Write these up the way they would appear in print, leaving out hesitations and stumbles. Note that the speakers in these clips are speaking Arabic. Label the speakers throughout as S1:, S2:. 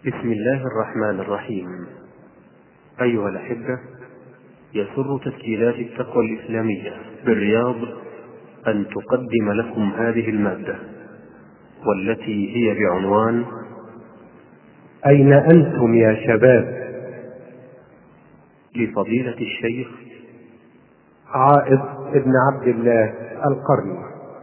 S1: بسم الله الرحمن الرحيم. أيها الأحبة، يسر تسجيلات التقوى الإسلامية بالرياض أن تقدم لكم هذه المادة، والتي هي بعنوان
S2: أين أنتم يا شباب؟
S1: لفضيلة الشيخ
S2: عائض ابن عبد الله القرني.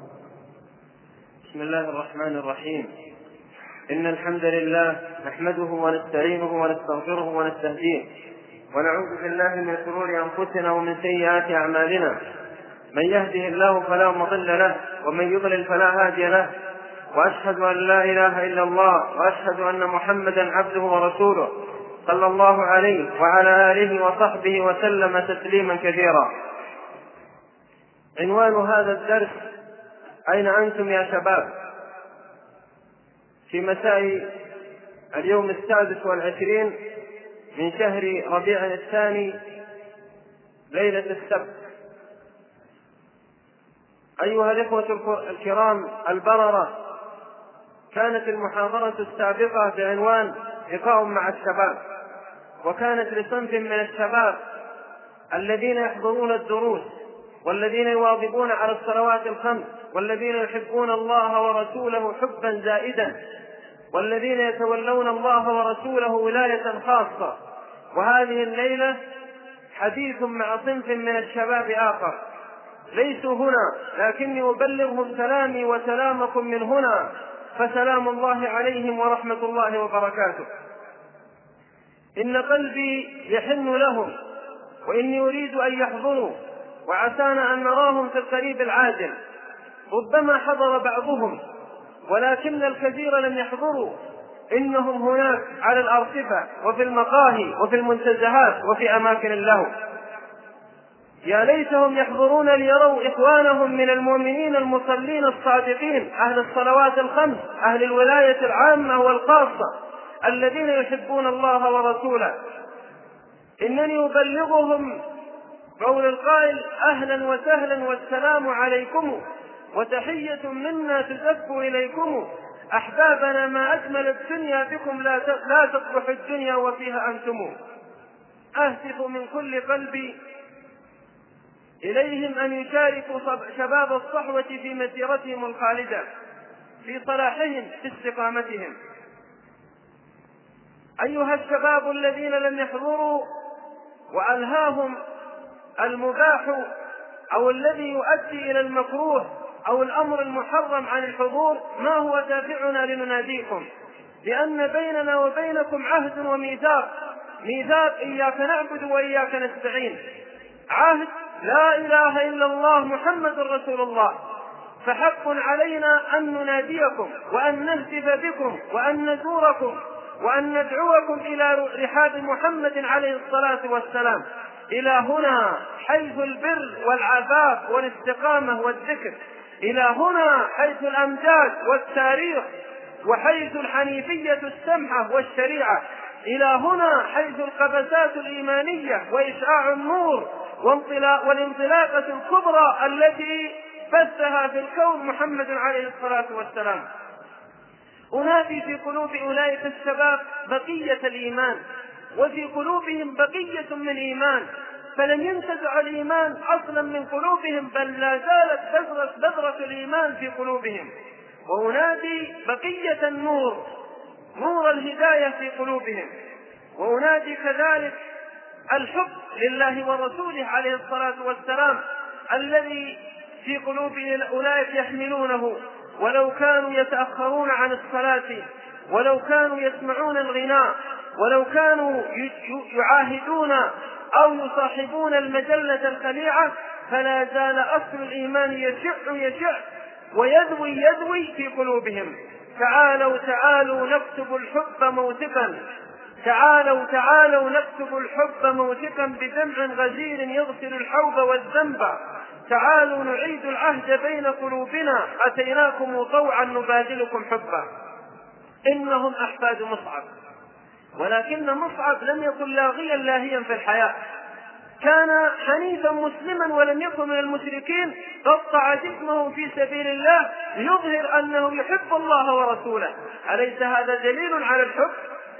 S3: بسم الله الرحمن الرحيم. إن الحمد لله نحمده ونستعينه ونستغفره ونستهديه، ونعوذ بالله من شرور أنفسنا ومن سيئات أعمالنا. من يهده الله فلا مضل له، ومن يضلل فلا هادي له. وأشهد أن لا إله إلا الله، وأشهد أن محمدا عبده ورسوله، صلى الله عليه وعلى آله وصحبه وسلم تسليما كثيرا. عنوان هذا الدرس: أين أنتم يا شباب؟ في مساء اليوم 26 من شهر ربيع الثاني، ليلة السبت. أيها الإخوة الكرام البررة، كانت المحاضرة السابقة بعنوان لقاء مع الشباب، وكانت لصنف من الشباب الذين يحضرون الدروس، والذين يواظبون على الصلوات الخمس، والذين يحبون الله ورسوله حبا زائدا، والذين يتولون الله ورسوله ولاية خاصة. وهذه الليلة حديث مع صنف من الشباب آخر ليسوا هنا، لكني أبلغهم سلامي وسلامكم من هنا، فسلام الله عليهم ورحمة الله وبركاته. إن قلبي يحن لهم، وإني أريد أن يحضروا، وعسانا أن نراهم في القريب العاجل. ربما حضر بعضهم، ولكن الكثير لم يحضروا. إنهم هناك على الأرصفة وفي المقاهي وفي المنتزهات وفي أماكن اللهو. يا ليتهم يحضرون ليروا إخوانهم من المؤمنين المصلين الصادقين، أهل الصلوات الخمس، أهل الولاية العامة والخاصة، الذين يحبون الله ورسوله. إنني أبلغهم قول القائل: أهلا وسهلا والسلام عليكم، وتحية منا تزف إليكم. أحبابنا، ما أجمل الدنيا بكم، لا تصلح الدنيا وفيها أنتم. أهتف من كل قلبي إليهم أن يشاركوا شباب الصحوة في مسيرتهم الخالدة، في صلاحهم، في استقامتهم. أيها الشباب الذين لم يحضروا وألهاهم المباح أو الذي يؤدي إلى المكروه أو الأمر المحرم عن الحضور، ما هو دافعنا لنناديكم؟ لأن بيننا وبينكم عهد وميثاق. ميثاق إياك نعبد وإياك نستعين، عهد لا إله إلا الله محمد رسول الله. فحق علينا أن نناديكم وأن نهتف بكم وأن نزوركم وأن ندعوكم إلى رحاب محمد عليه الصلاة والسلام، إلى هنا حيث البر والعفاف والاستقامة والذكر، إلى هنا حيث الأمجاد والتاريخ، وحيث الحنيفية السمحة والشريعة، إلى هنا حيث القفزات الإيمانية وإشعاع النور والانطلاقة الكبرى التي بثها في الكون محمد عليه الصلاة والسلام. أنادي في قلوب أولئك الشباب بقية الإيمان، وفي قلوبهم بقية من إيمان، فلن ينتزع الإيمان أصلا من قلوبهم، بل لا زالت بذرة الإيمان في قلوبهم. وأنادي بقية النور، نور الهداية في قلوبهم. وأنادي كذلك الحب لله ورسوله عليه الصلاة والسلام الذي في قلوب أولئك يحملونه، ولو كانوا يتأخرون عن الصلاة، ولو كانوا يسمعون الغناء، ولو كانوا يعاهدون أو يصاحبون المجلة الخليعة، فلا زال أصل الإيمان يشع ويذوي في قلوبهم. تعالوا نكتب الحب موثقا، تعالوا نكتب الحب موثقا بدمع غزير يغسل الحوض والذنب. تعالوا نعيد العهد بين قلوبنا، أتيناكم طوعا نبادلكم حبا. إنهم أحفاد مصعب، ولكن مصعب لم يكن لاغيا لاهيا في الحياة، كان حنيفا مسلما ولم يكن من المشركين، قطع جسمه في سبيل الله ليظهر أنه يحب الله ورسوله. أليس هذا دليل على الحب؟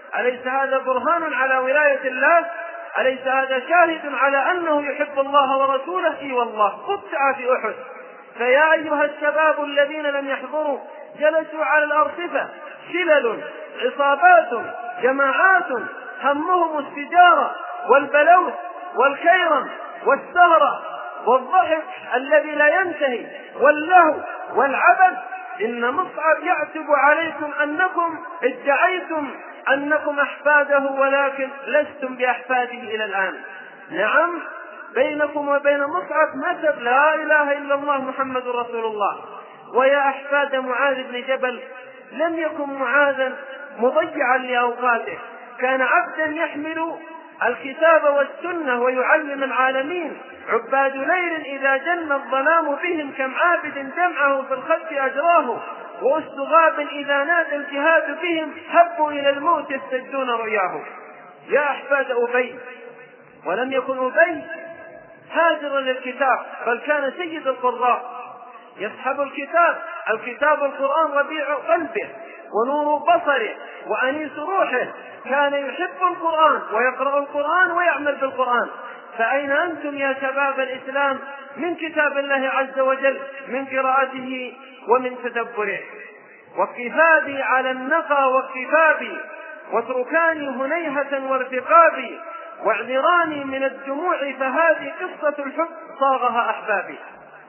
S3: أليس هذا برهان على ولاية الله؟ أليس هذا شاهد على أنه يحب الله ورسوله؟ إي والله قطع في أحد. فيا أيها الشباب الذين لم يحضروا جلسوا على الأرصفة شلل عصابات جماعات همهم السجارة والبلوث والكيرم والسهرة والضحك الذي لا ينتهي واللهو والعبث. إن مصعب يعتب عليكم أنكم ادعيتم أنكم أحفاده ولكن لستم بأحفاده إلى الآن. نعم بينكم وبين مصعب نسب لا إله إلا الله محمد رسول الله. ويا أحفاد معاذ بن جبل لم يكن معاذا مضيعا لأوقاته، كان عبدا يحمل الكتاب والسنة ويعلم العالمين. عباد ليل إذا جن الظلام بهم كم عابد دمعه في الخد أجراه، وأسد غاب إذا نادى الجهاد بهم هبوا إلى الموت يستجدون رؤياه. يا أحفاد أبي، ولم يكن أبي هاجرا للكتاب بل كان سيد القراء يصحب الكتاب القرآن ربيع قلبه ونور بصره وأنيس روحه، كان يحب القرآن ويقرأ القرآن ويعمل بالقرآن. فأين أنتم يا شباب الإسلام من كتاب الله عز وجل، من قراءته ومن تدبره؟ واكتفابي على النقى واكتفابي واتركاني هنيهة وارتقابي واعذراني من الدموع فهذه قصة الحب صاغها أحبابي.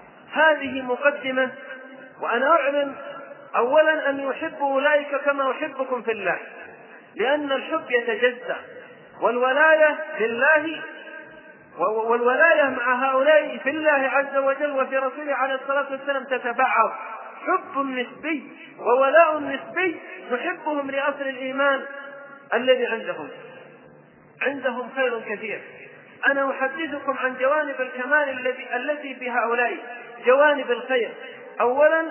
S3: هذه مقدمة، وأنا أعلن أولا أن يحب أولئك كما أحبكم في الله، لأن الحب يتجزأ، والولاية لله والولاية مع هؤلاء في الله عز وجل وفي رسوله عليه الصلاة والسلام تتبعض. حب نسبي وولاء نسبي، نحبهم لأصل الإيمان الذي عندهم خير كثير. أنا أحدثكم عن جوانب الكمال التي في هؤلاء، جوانب الخير. أولا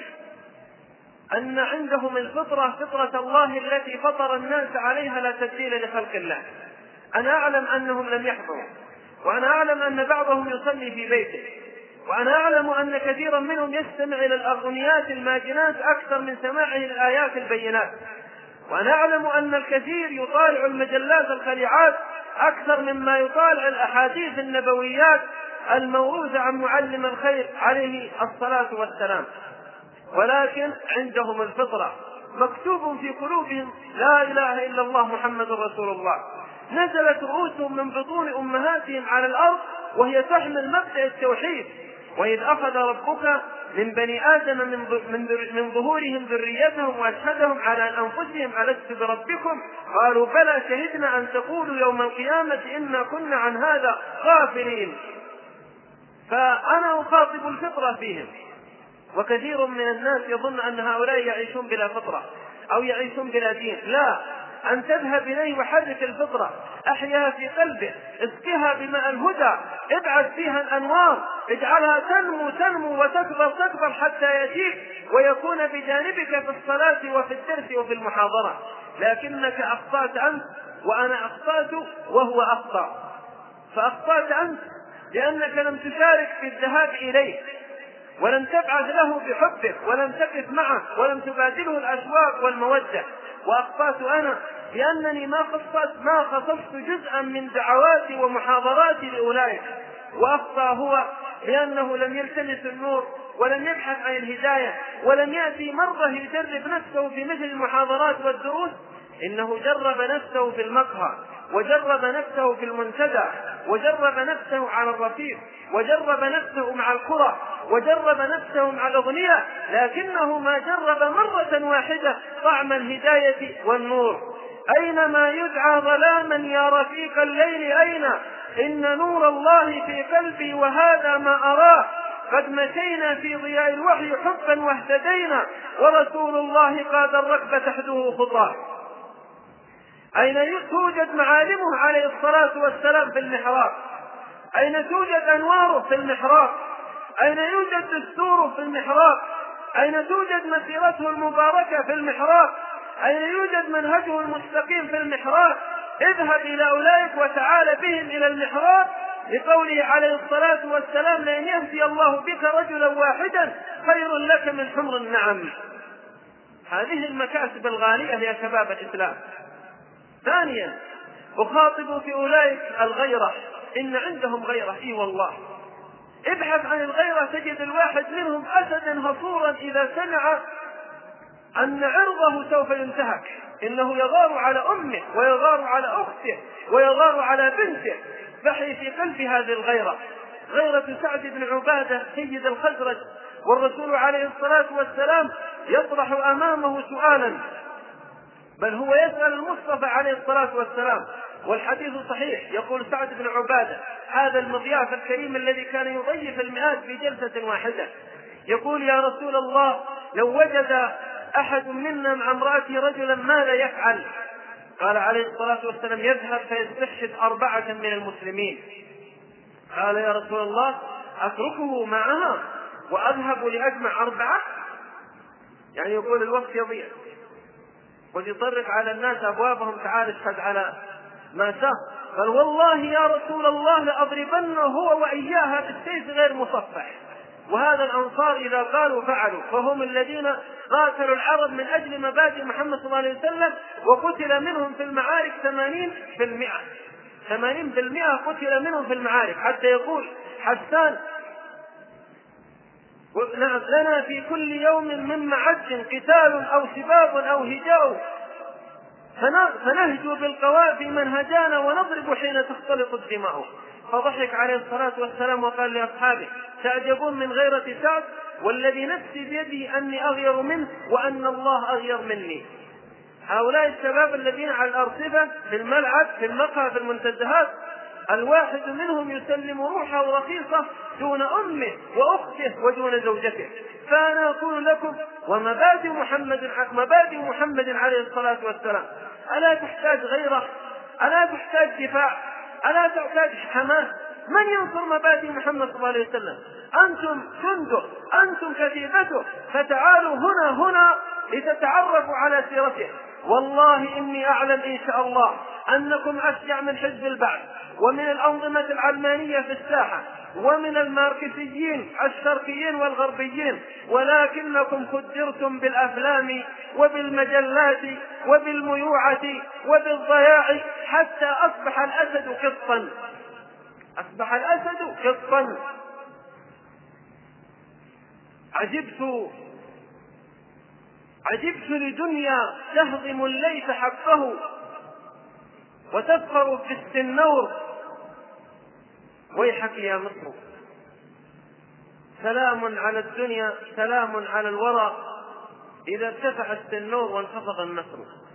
S3: أن عندهم الفطرة، فطرة الله التي فطر الناس عليها لا تبديل لخلق الله. أنا أعلم أنهم لم يحضروا، وأنا أعلم أن بعضهم يصلي في بيته، وأنا أعلم أن كثيرا منهم يستمع إلى الأغنيات الماجنات أكثر من سماعه الآيات البينات، وأنا أعلم أن الكثير يطالع المجلات الخليعات أكثر مما يطالع الأحاديث النبويات الموروثة عن معلم الخير عليه الصلاة والسلام. ولكن عندهم الفطرة، مكتوب في قلوبهم لا إله إلا الله محمد رسول الله. نزلت رؤوسهم من بطون أمهاتهم على الأرض وهي تحمل مبدأ التوحيد. وإذ أخذ ربك من بني آدم من ظهورهم ذريتهم وأشهدهم على أنفسهم ألست بربكم قالوا بلى شهدنا أن تقولوا يوم القيامة إنا كنا عن هذا غافلين. فأنا أخاطب الفطرة فيهم. وكثير من الناس يظن أن هؤلاء يعيشون بلا فطرة أو يعيشون بلا دين. لا، أن تذهب إليه وحرك الفطرة، أحياها في قلبه، اسقها بماء الهدى، ابعث فيها الأنوار، اجعلها تنمو وتكبر حتى يجيك ويكون بجانبك في الصلاة وفي الدرس وفي المحاضرة. لكنك أخطأت أنت وأنا أخطأت وهو أخطأ. فأخطأت أنت لأنك لم تشارك في الذهاب إليه، ولم تبعث له بحبك، ولم تقف معه، ولم تبادله الأشواق والمودة. وأخطأت أنا لأنني ما خصصت جزءا من دعواتي ومحاضراتي لأولئك. وأخطأ هو لأنه لم يلتمس النور ولم يبحث عن الهداية ولم يأتي مرة يجرب نفسه في مثل المحاضرات والدروس. إنه جرب نفسه في المقهى، وجرب نفسه في المنتدى، وجرب نفسه على الرفيق، وجرب نفسه مع القرى، وجرب نفسه مع الأغنياء، لكنه ما جرب مرة واحدة طعم الهداية والنور. أينما يدعى ظلاما يا رفيق الليل أين؟ إن نور الله في قلبي وهذا ما أراه. قد مشينا في ضياء الوحي حبا واهتدينا، ورسول الله قاد الركب تحده خطاه. أين توجد معالمه عليه الصلاة والسلام في المحراب؟ أين توجد أنواره في المحراب؟ أين يوجد دستوره في المحراب؟ أين توجد مسيرته المباركة في المحراب؟ أين يوجد منهجه المستقيم في المحراب؟ اذهب إلى أولئك وتعال بهم إلى المحراب، لقوله عليه الصلاة والسلام لأن يهدي الله بك رجلا واحدا خير لك من حمر النعم. هذه المكاسب الغالية يا شباب الإسلام. ثانيا أخاطب في أولئك الغيرة، إن عندهم غيرة، إي والله ابحث عن الغيرة تجد الواحد منهم أسدا هصورا إذا سمع أن عرضه سوف ينتهك، إنه يغار على أمه ويغار على أخته ويغار على بنته. فحي في قلب هذه الغيرة، غيرة سعد بن عبادة سيد الخزرج، والرسول عليه الصلاة والسلام يطرح أمامه سؤالا، بل هو يسأل المصطفى عليه الصلاة والسلام، والحديث صحيح. يقول سعد بن عبادة هذا المضياف الكريم الذي كان يضيف المئات في جلسة واحدة، يقول يا رسول الله لو وجد أحد منا مع امرأته رجلا ماذا يفعل؟ قال عليه الصلاة والسلام يذهب فيستشهد 4 من المسلمين. قال يا رسول الله أتركه معها وأذهب لأجمع 4؟ يعني يقول الوقت يضيع، قد يطرق على الناس أبوابهم تعال اشهد على ما شاء. قال والله يا رسول الله لأضربنه هو وإياها بالسيف غير مصفح. وهذا الأنصار إذا قالوا فعلوا، فهم الذين قاتلوا العرب من أجل مبادئ محمد صلى الله عليه وسلم، وقتل منهم في المعارك 80%. 80% قتل منهم في المعارك، حتى يقول حسان لنا في كل يوم من معد قتال أو سباب أو هجاء، فنهجو بالقوافي من هجانا ونضرب حين تختلط الدماء. فضحك عليه الصلاة والسلام وقال لأصحابه تعجبون من غيرة سعد، والذي نفسي بيده أني أغير منه وأن الله أغير مني. هؤلاء الشباب الذين على الأرصفة في الملعب في المقهى في المنتزهات، الواحد منهم يسلم روحه رخيصة دون أمه وأخته ودون زوجته. فأنا أقول لكم ومبادئ محمد عليه الصلاة والسلام ألا تحتاج غيرة؟ ألا تحتاج دفاع؟ ألا تحتاج حماس؟ من ينصر مبادئ محمد صلى الله عليه وسلم؟ أنتم جنده، أنتم كتيبته، فتعالوا هنا لتتعرفوا على سيرته. والله إني أعلم إن شاء الله أنكم أشجع من حزب البعث ومن الأنظمة العلمانية في الساحة ومن الماركسيين الشرقيين والغربيين، ولكنكم خدرتم بالأفلام وبالمجلات وبالميوعة وبالضياع حتى أصبح الأسد قطا. أصبح الأسد قطا. عجبت لدنيا تهضم الليث حقه وتفخر في السنور. ويحك يا مصر سلام على الدنيا سلام على الورى إذا ارتفع السنور وانخفض النصر.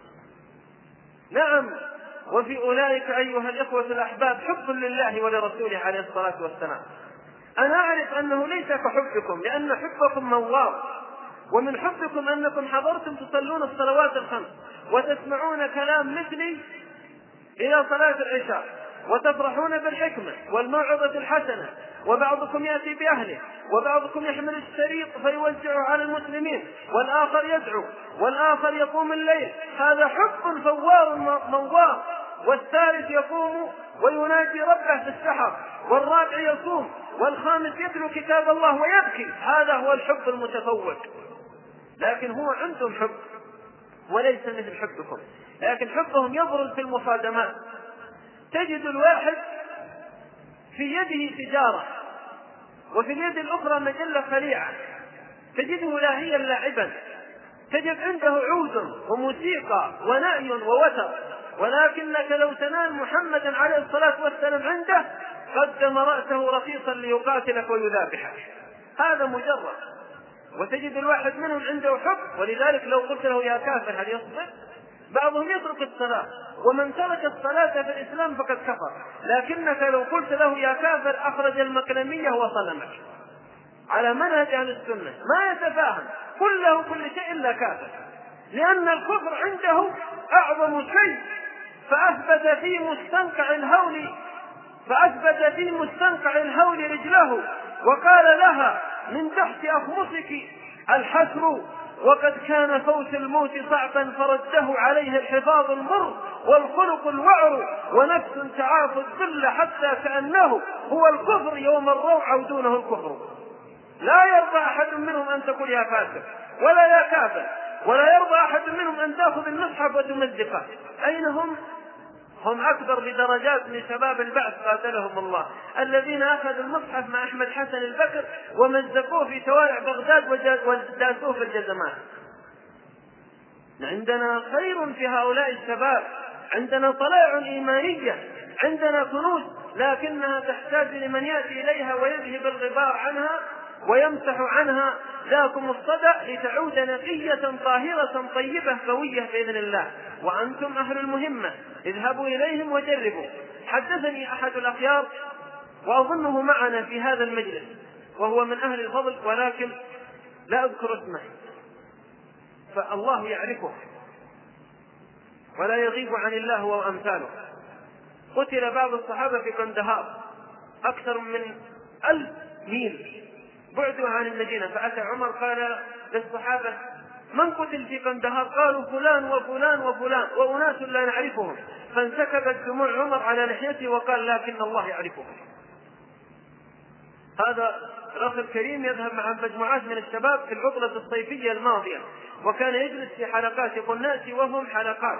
S3: نعم، وفي أولئك أيها الإخوة الأحباب حب لله ولرسوله عليه الصلاة والسلام. أنا أعرف أنه ليس كحبكم، لأن حبكم موار، ومن حبكم أنكم حضرتم تصلون الصلوات الخمس وتسمعون كلام مثلي إلى صلاة العشاء، وتفرحون بالحكمة والموعظة الحسنة، وبعضكم يأتي بأهله، وبعضكم يحمل الشريط فيوزعه على المسلمين، والآخر يدعو، والآخر يقوم الليل. هذا حب فوار موار. والثالث يقوم ويناجي ربه في السحر، والرابع يصوم، والخامس يتلو كتاب الله ويبكي. هذا هو الحب المتفوق. لكن هو عندهم حب وليس مثل حبكم، لكن حبهم يبرز في المصادمات. تجد الواحد في يده تجارة وفي اليد الأخرى مجلة خليعة، تجده لاهيا لاعبا، تجد عنده عود وموسيقى ونأي ووتر، ولكنك لو تنال محمدا عليه الصلاة والسلام عنده قدم رأسه رخيصا ليقاتلك ويذابحك. هذا مجرد. وتجد الواحد منهم عنده حب، ولذلك لو قلت له يا كافر هل يصبر؟ بعضهم يترك الصلاة، ومن ترك الصلاة في الإسلام فقد كفر. لكنك لو قلت له يا كافر أخرج المقلمية وصلمك. على منهج أهل السنة ما يتفاهم، كل شيء إلا كافر، لأن الكفر عنده أعظم شيء. فأثبت في مستنقع الهول رجله وقال لها من تحت أخمصك الحسر، وقد كان فوت الموت صعبا فرده عليه الحفاظ المر والخلق الوعر، ونفس تعاف الذل حتى كأنه هو الكفر يوم الروع دونه الكفر. لا يرضى أحد منهم أن تقول يا فاسق ولا يا كافر، ولا يرضى أحد منهم أن تأخذ المصحف وتمزقه. أين هم؟ هم أكبر بدرجات من شباب البعث قاتلهم الله، الذين أخذوا المصحف مع أحمد حسن البكر ومزقوه في شوارع بغداد وداسوه في الجزمات. عندنا خير في هؤلاء الشباب، عندنا طلائع إيمانية، عندنا كنوز، لكنها تحتاج لمن يأتي إليها ويذهب الغبار عنها ويمسح عنها ذاكم الصدى لتعود نقية طاهرة طيبة قوية بإذن الله. وأنتم أهل المهمة، اذهبوا إليهم وجربوا. حدثني أحد الأخيار وأظنه معنا في هذا المجلس وهو من أهل الفضل ولكن لا أذكر اسمه، فالله يعرفه ولا يغيب عن الله هو وأمثاله. قتل بعض الصحابة في قندهار أكثر من 1000 ميل بعدوا عن المدينة، فأتى عمر قال للصحابة: من قتل في قندهار؟ قالوا: فلان وفلان وفلان وأناس لا نعرفهم. فانسكبت دموع عمر على لحيته وقال: لكن الله يعرفهم. هذا الأخ الكريم يذهب مع مجموعات من الشباب في العطلة الصيفية الماضية، وكان يجلس في حلقات، يقول: نأتي وهم حلقات،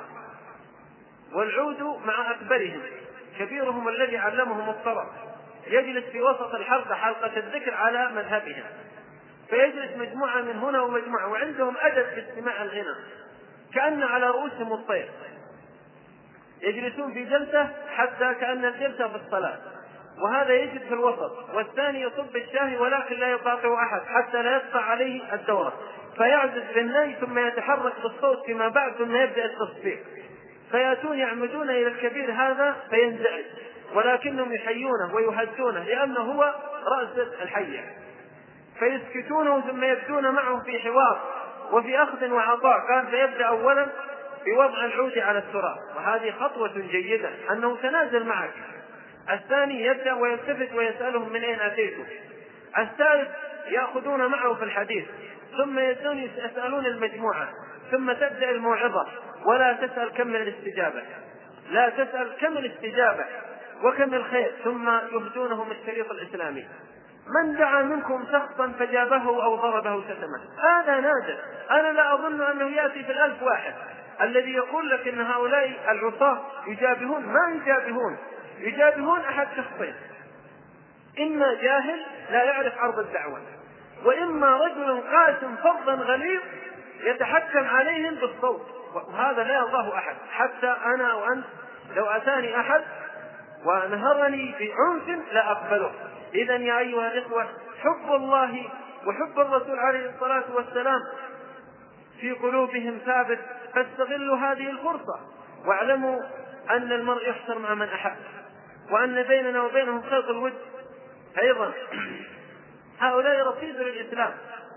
S3: والعود مع أكبرهم، كبيرهم الذي علمهم الطرب يجلس في وسط الحلقة، حلقة الذكر على مذهبهم، فيجلس مجموعة من هنا ومجموعة، وعندهم أدب في استماع الغنى كأن على رؤوسهم الطير، يجلسون في جلسة حتى كأن الجلسة في الصلاة، وهذا يجلس في الوسط والثاني يصب الشاهي ولكن لا يقاطع أحد حتى لا يقطع عليه الدورة، فيعزف بالناي ثم يتحرك بالصوت فيما بعد ثم يبدأ التصفيق، فيأتون يعمدون إلى الكبير هذا فينزعج، ولكنهم يحيونه ويهدونه لأنه هو رأس الحية، فيسكتونه ثم يبدون معه في حوار وفي أخذ وعطاء. قال: فيبدأ أولا بوضع العود على التراب، وهذه خطوة جيدة أنه تنازل معك. الثاني يبدأ ويلتفت ويسألهم: من أين أتيتم؟ الثالث يأخذون معه في الحديث، ثم يسألون المجموعة، ثم تبدأ الموعظة، ولا تسأل كم الاستجابة، لا تسأل كم الاستجابة وكم الخير، ثم يهدونهم الشريط الإسلامي: من دعا منكم شخصا فجابه أو ضربه شتمه. هذا نادر، أنا لا أظن أنه يأتي في 1000 واحد الذي يقول لك إن هؤلاء العصاة يجابهون. ما يجابهون أحد شخصين: إما جاهل لا يعرف عرض الدعوة، وإما رجل قاسم فظا غليظ يتحكم عليهم بالصوت، وهذا لا يرضاه أحد. حتى أنا وأنت لو أتاني أحد ونهرني بعنف لا أقبله. إذن يا أيها الإخوة، حب الله وحب الرسول عليه الصلاة والسلام في قلوبهم ثابت، فاستغلوا هذه الفرصة، واعلموا أن المرء يحشر مع من أحب، وأن بيننا وبينهم خيط الود. أيضا هؤلاء رصيد للإسلام،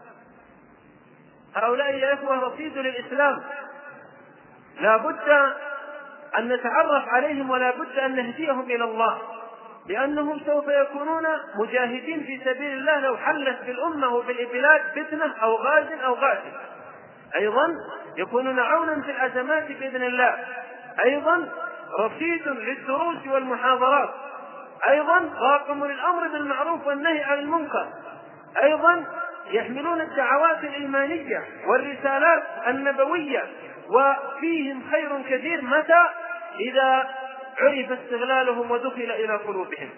S3: هؤلاء يا إخوة رصيد للإسلام، لا بد أن نتعرف عليهم ولا بد أن نهديهم إلى الله، لأنهم سوف يكونون مجاهدين في سبيل الله لو حلت بالأمة وبالبلاد فتنة أو غاز أو غاسل. أيضا يكونون عونا في الأزمات بإذن الله، أيضا رصيد للدروس والمحاضرات، أيضا راقم للأمر بالمعروف والنهي عن المنكر، أيضا يحملون الدعوات الإيمانية والرسالات النبوية، وفيهم خير كثير متى إذا عرف استغلالهم ودخل إلى قلوبهم.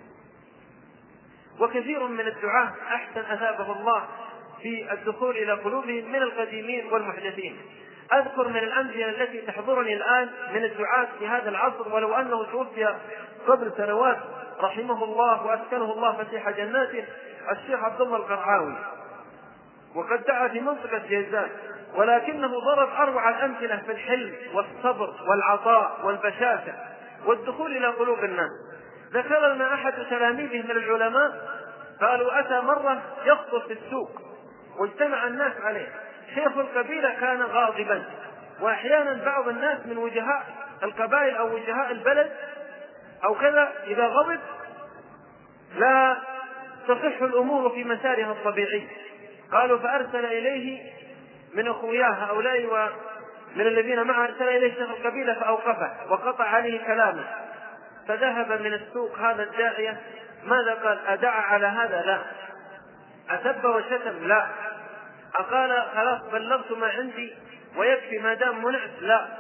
S3: وكثير من الدعاة أحسن أثابه الله في الدخول إلى قلوبهم من القديمين والمحدثين. أذكر من الأمثلة التي تحضرني الآن من الدعاة في هذا العصر، ولو أنه توفي قبل سنوات رحمه الله وأسكنه الله فسيح جناته، الشيخ عبد الله القرعاوي، وقد دعا في منطقة جيزان، ولكنه ضرب أروع الأمثلة في الحلم والصبر والعطاء والبشاشة والدخول إلى قلوب الناس. ذكر لنا أحد تلاميذه من العلماء قالوا: أتى مرة يخطب في السوق واجتمع الناس عليه، شيخ القبيلة كان غاضبا، وأحيانا بعض الناس من وجهاء القبائل أو وجهاء البلد أو كذا إذا غضب لا تصح الأمور في مسارها الطبيعي. قالوا: فأرسل إليه من أخوياه هؤلاء ومن الذين معه، أرسل إليه شيخ القبيلة فأوقفه وقطع عليه كلامه، فذهب من السوق هذا الداعية. ماذا قال؟ أدعى على هذا؟ لا. أسب وشتم؟ لا. أقال خلاص بلغت ما عندي ويكفي ما دام منعت؟ لا.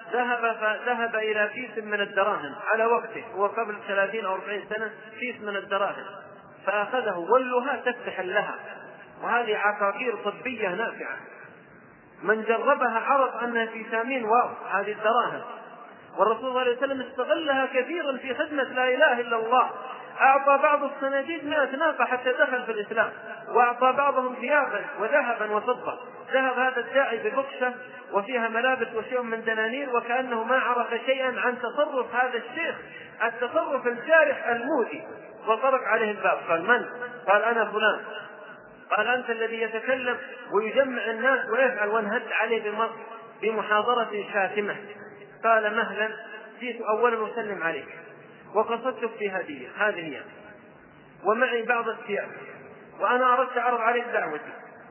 S3: فذهب إلى كيس من الدراهم على وقته، هو قبل 30 أو 40 سنة، كيس من الدراهم، فأخذه ولها تفتح لها، وهذه عقاقير طبية نافعة، من جربها عرف أنها فيتامين واو هذه الدراهم، والرسول صلى الله عليه وسلم استغلها كثيرا في خدمة لا إله إلا الله. أعطى بعض الصناديد 100 ناقة حتى دخل في الإسلام، وأعطى بعضهم ثيابا وذهبا وفضة. ذهب هذا الداعي ببقشة وفيها ملابس وشيء من دنانير، وكأنه ما عرف شيئا عن تصرف هذا الشيخ التصرف الجارح المودي، وطرق عليه الباب. قال: من؟ قال: أنا فلان. قال: أنت الذي يتكلم ويجمع الناس ويفعل، وانهد عليه بمحاضرة شاتمة. قال: مهلا، جئت أولا وسلم عليك، وقصدتك في هدية، هذه هي، ومعي بعض الثياب، وأنا أردت أعرض عليك دعوتي،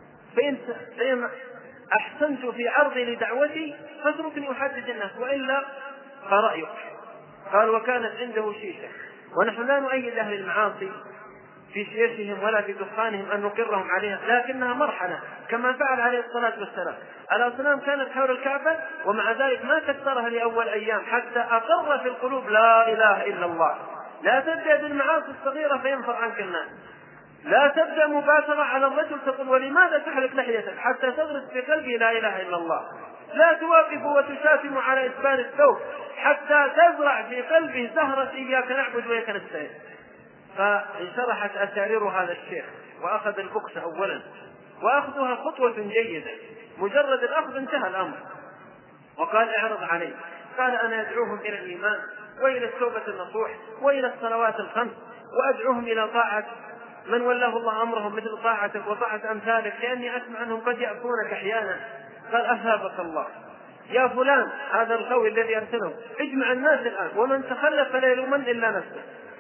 S3: فإن أحسنت في عرضي لدعوتي فاتركني أحدث الناس، وإلا فرأيك. قال: وكانت عنده شيشة، ونحن لا نؤيد أهل المعاصي في شيشهم ولا في دخانهم أن نقرهم عليها، لكنها مرحلة، كما فعل عليه الصلاة والسلام. الأصنام كانت حول الكعبة، ومع ذلك ما كسرها لأول أيام حتى أقر في القلوب لا إله إلا الله. لا تبدأ بالمعاصي الصغيرة فينفر عنك الناس، لا تبدأ مباشرة على الرجل تقول: ولماذا تحلق لحيتك؟ حتى تغرس في قلبه لا إله إلا الله. لا توقف وتشاتم على إسبال الثوب حتى تزرع في قلبه زهرة إياك نعبد وإياك نستعين. فانشرحت أسارير هذا الشيخ، وأخذ البقشة أولا، وأخذها خطوة جيدة، مجرد الأخذ انتهى الأمر. وقال: اعرض علي. قال: أنا أدعوهم إلى الإيمان وإلى التوبة النصوح وإلى الصلوات الخمس، وأدعوهم إلى طاعة من ولاه الله أمرهم مثل طاعتك وطاعة أمثالك، لأني أسمع أنهم قد يأتونك أحيانا. قال: أثابك الله يا فلان، هذا القوي الذي أرسله، اجمع الناس الآن، ومن تخلف فلا يلومن إلا نفسه.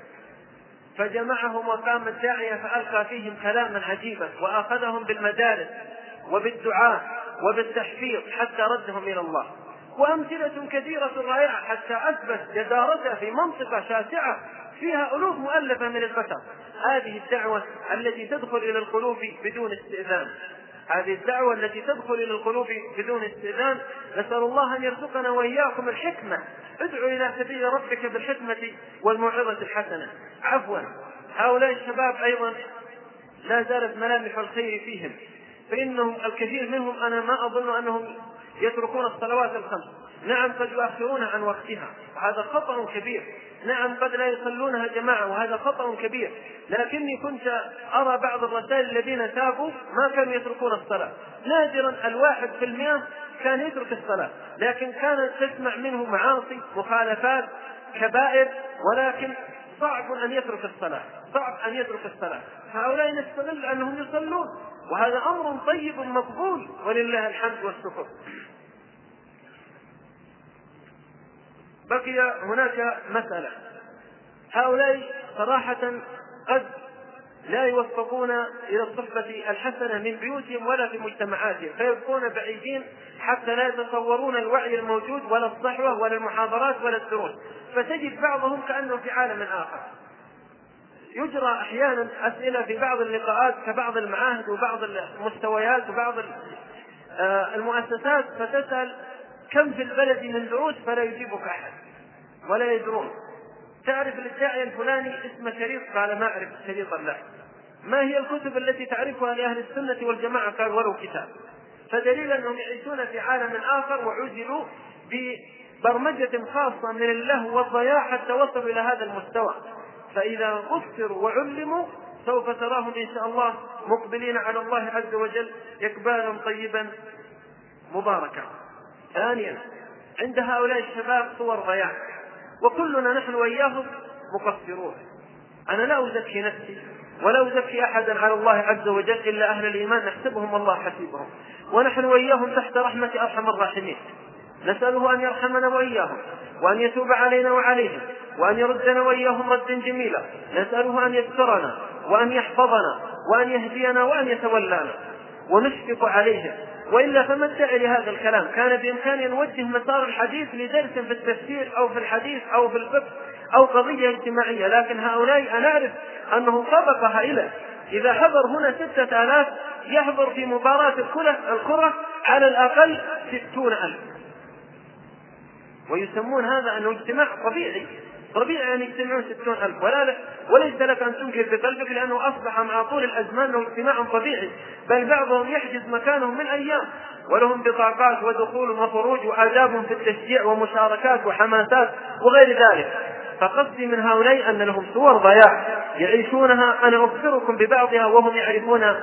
S3: فجمعهم وقام الداعية فألقى فيهم كلاما عجيبا، وأخذهم بالمدارس وبالدعاء وبالتحفيظ حتى ردهم إلى الله. وأمثلة كثيرة رائعة حتى أثبت جدارته في منطقة شاسعة فيها ألوف مؤلفة من البشر. هذه الدعوة التي تدخل إلى القلوب بدون استئذان، هذه الدعوة التي تدخل إلى القلوب بدون استئذان. نسأل الله أن يرزقنا وإياكم الحكمة. ادعو إلى سبيل ربك بالحكمة والموعظة الحسنة. عفوا، هؤلاء الشباب أيضا لا زالت ملامح الخير فيهم، فإنهم الكثير منهم أنا ما أظن أنهم يتركون الصلوات الخمس. نعم، قد يؤخرونها عن وقتها، وهذا خطأ كبير. نعم، قد لا يصلونها جماعة، وهذا خطأ كبير. لكني كنت أرى بعض الرجال الذين تابوا ما كانوا يتركون الصلاة، نادرا 1% كان يترك الصلاة، لكن كانت تسمع منه معاصي، مخالفات، كبائر، ولكن صعب أن يترك الصلاة، صعب أن يترك الصلاة. هؤلاء نستغل أنهم يصلون، وهذا أمر طيب مقبول ولله الحمد والشكر. بقي هناك مسألة، هؤلاء صراحة قد لا يوفقون إلى الصحبة الحسنة من بيوتهم ولا في مجتمعاتهم، فيبقون بعيدين حتى لا يتصورون الوعي الموجود ولا الصحوة ولا المحاضرات ولا الدروس، فتجد بعضهم كأنه في عالم آخر. يجرى أحيانا أسئلة في بعض اللقاءات كبعض المعاهد وبعض المستويات وبعض المؤسسات، فتسأل: كم في البلد من دروس؟ فلا يجيبك أحد ولا يدرون. تعرف للداعية الفلاني اسم شريط؟ قال: ما أعرف شريطا له. ما هي الكتب التي تعرفها لأهل السنة والجماعة؟ قال: ولو كتاب. فدليل أنهم يعيشون في عالم آخر، وعزلوا ببرمجة خاصة من اللهو والضياع حتى وصلوا إلى هذا المستوى. فإذا بصروا وعلموا سوف تراهم إن شاء الله مقبلين على الله عز وجل إقبالا طيبا مباركا. ثانيا، عند هؤلاء الشباب صور ضياع، وكلنا نحن وإياهم مقصرون. أنا لا أزكي نفسي ولا أزكي أحدا على الله عز وجل إلا أهل الإيمان، نحسبهم الله حسيبهم، ونحن وإياهم تحت رحمة أرحم الراحمين. نسأله أن يرحمنا وإياهم، وأن يتوب علينا وعليهم، وأن يردنا وإياهم ردا جميلا. نسأله أن يسترنا وأن يحفظنا وأن يهدينا وأن يتولانا، ونشفق عليهم. وإلا فما الداعي لهذا الكلام؟ كان بإمكان أن نوجه مسار الحديث لدرس في التفسير أو في الحديث أو في الفقه أو قضية اجتماعية، لكن هؤلاء أنا أعرف أنهم طبقة هائلة. إذا حضر هنا 6000 يحضر في مباراة الكرة على الأقل 60,000. ويسمون هذا أنه اجتماع طبيعي أن يجتمعون 60,000، وليس لك أن تنكر بقلبك، لأنه أصبح مع طول الأزمان أنه اجتماع طبيعي، بل بعضهم يحجز مكانهم من أيام، ولهم بطاقات ودخول وخروج وآداب في التشجيع ومشاركات وحماسات وغير ذلك. فقصدي من هؤلاء أن لهم صور ضياع يعيشونها، أنا أخبركم ببعضها وهم يعرفونها،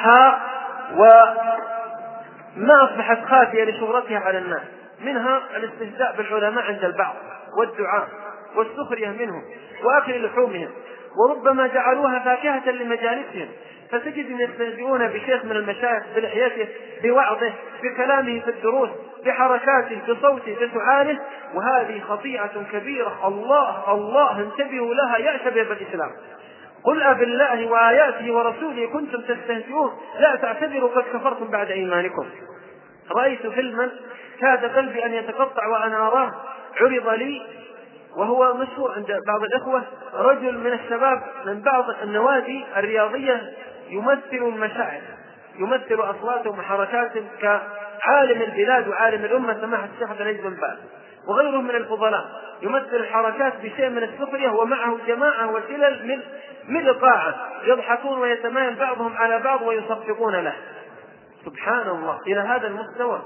S3: وما أصبحت خافية لشهرتها على الناس. منها الاستهزاء بالعلماء عند البعض والدعاء والسخرية منهم وأكل لحومهم، وربما جعلوها فاكهة لمجالسهم، فتجد يستهزئون بشيخ من المشايخ بلحيته بوعظه بكلامه في الدروس بحركاته بصوته بسعاله، وهذه خطيئة كبيرة. الله انتبهوا لها يا شباب الإسلام. قل أبالله وآياته ورسوله كنتم تستهزئون لا تعتذروا قد كفرتم بعد إيمانكم. رأيت فيلما كاد قلبي أن يتقطع وأنا أراه، عرض لي وهو مشهور عند بعض الإخوة، رجل من الشباب من بعض النوادي الرياضية يمثل المشاعر، يمثل أصواتهم وحركاتهم كعالم البلاد وعالم الأمة سماحة الشيخ عبد العزيز بن باز وغيرهم من الفضلاء، يمثل الحركات بشيء من السخرية، ومعه جماعة وسلل من القاعة يضحكون ويتمايل بعضهم على بعض ويصفقون له. سبحان الله، إلى هذا المستوى.